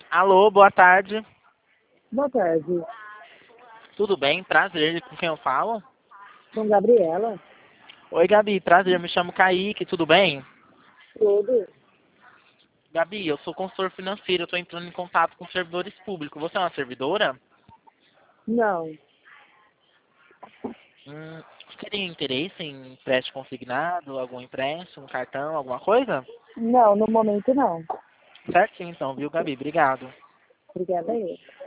Alô, boa tarde. Boa tarde. Tudo bem? Prazer, com quem eu falo? Com Gabriela. Oi, Gabi, prazer, me chamo Kaique, tudo bem? Tudo? Gabi, eu sou consultor financeiro, eu estou entrando em contato com servidores públicos. Você é uma servidora? Não. Você teria interesse em empréstimo consignado, algum empréstimo, cartão, alguma coisa? Não, no momento não. Certinho então, viu, Gabi? Obrigado. Obrigada aí.